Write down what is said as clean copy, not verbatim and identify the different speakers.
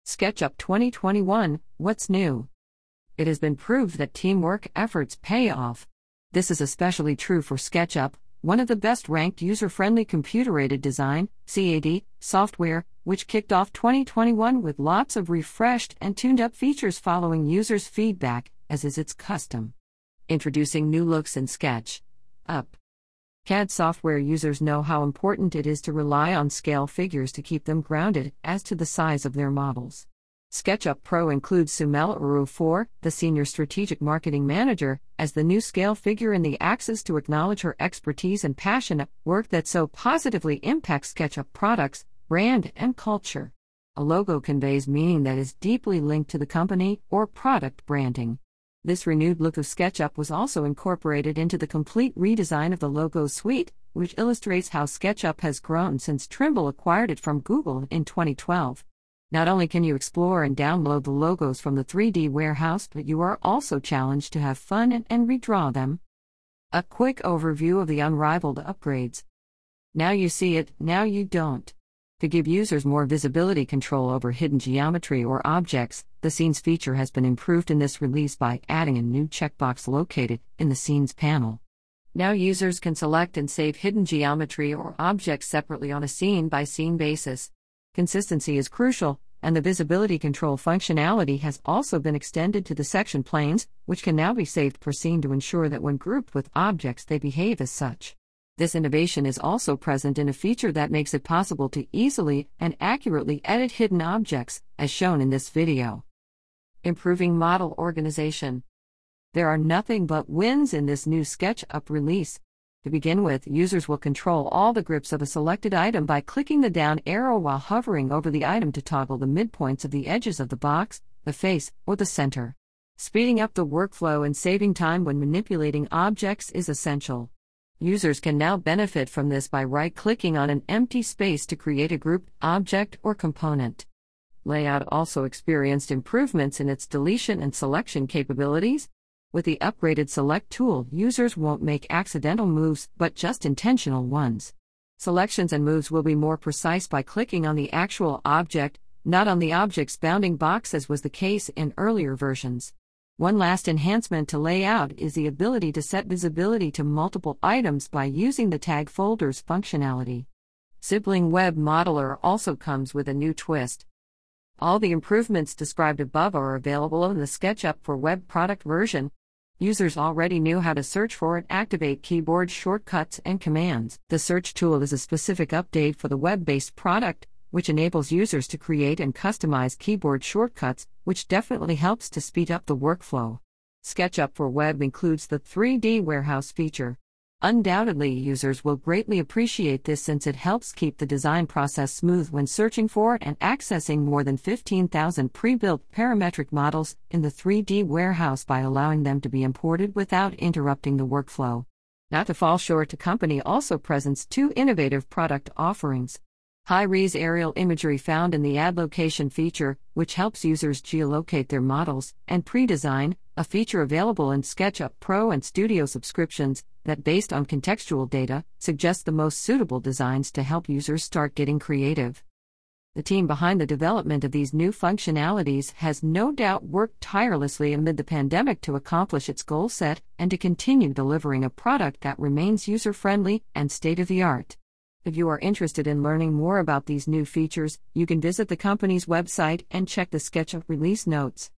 Speaker 1: SketchUp 2021, what's new? It has been proved that teamwork efforts pay off. This is especially true for SketchUp, one of the best-ranked user-friendly computer-aided design (CAD) software, which kicked off 2021 with lots of refreshed and tuned-up features following users' feedback, as is its custom. Introducing new looks in SketchUp. CAD software users know how important it is to rely on scale figures to keep them grounded as to the size of their models. SketchUp Pro includes Sumel Uru-4, the Senior Strategic Marketing Manager, as the new scale figure in the Axis to acknowledge her expertise and passion at work that so positively impacts SketchUp products, brand, and culture. A logo conveys meaning that is deeply linked to the company or product branding. This renewed look of SketchUp was also incorporated into the complete redesign of the logo suite, which illustrates how SketchUp has grown since Trimble acquired it from Google in 2012. Not only can you explore and download the logos from the 3D warehouse, but you are also challenged to have fun and redraw them. A quick overview of the unrivaled upgrades. Now you see it, now you don't. To give users more visibility control over hidden geometry or objects, the Scenes feature has been improved in this release by adding a new checkbox located in the Scenes panel. Now users can select and save hidden geometry or objects separately on a scene-by-scene basis. Consistency is crucial, and the visibility control functionality has also been extended to the section planes, which can now be saved per scene to ensure that when grouped with objects they behave as such. This innovation is also present in a feature that makes it possible to easily and accurately edit hidden objects, as shown in this video. Improving model organization. There are nothing but wins in this new SketchUp release. To begin with, users will control all the grips of a selected item by clicking the down arrow while hovering over the item to toggle the midpoints of the edges of the box, the face, or the center. Speeding up the workflow and saving time when manipulating objects is essential. Users can now benefit from this by right-clicking on an empty space to create a grouped object or component. Layout also experienced improvements in its deletion and selection capabilities. With the upgraded Select tool, users won't make accidental moves, but just intentional ones. Selections and moves will be more precise by clicking on the actual object, not on the object's bounding box as was the case in earlier versions. One last enhancement to layout is the ability to set visibility to multiple items by using the Tag Folders functionality. Sibling Web Modeler also comes with a new twist. All the improvements described above are available in the SketchUp for Web product version. Users already knew how to search for and activate keyboard shortcuts and commands. The search tool is a specific update for the web-based product, which enables users to create and customize keyboard shortcuts, which definitely helps to speed up the workflow. SketchUp for Web includes the 3D warehouse feature. Undoubtedly, users will greatly appreciate this since it helps keep the design process smooth when searching for and accessing more than 15,000 pre-built parametric models in the 3D warehouse by allowing them to be imported without interrupting the workflow. Not to fall short, the company also presents two innovative product offerings. High-res aerial imagery found in the Add Location feature, which helps users geolocate their models, and Pre-Design, a feature available in SketchUp Pro and Studio subscriptions, that based on contextual data, suggests the most suitable designs to help users start getting creative. The team behind the development of these new functionalities has no doubt worked tirelessly amid the pandemic to accomplish its goal set and to continue delivering a product that remains user-friendly and state-of-the-art. If you are interested in learning more about these new features, you can visit the company's website and check the SketchUp release notes.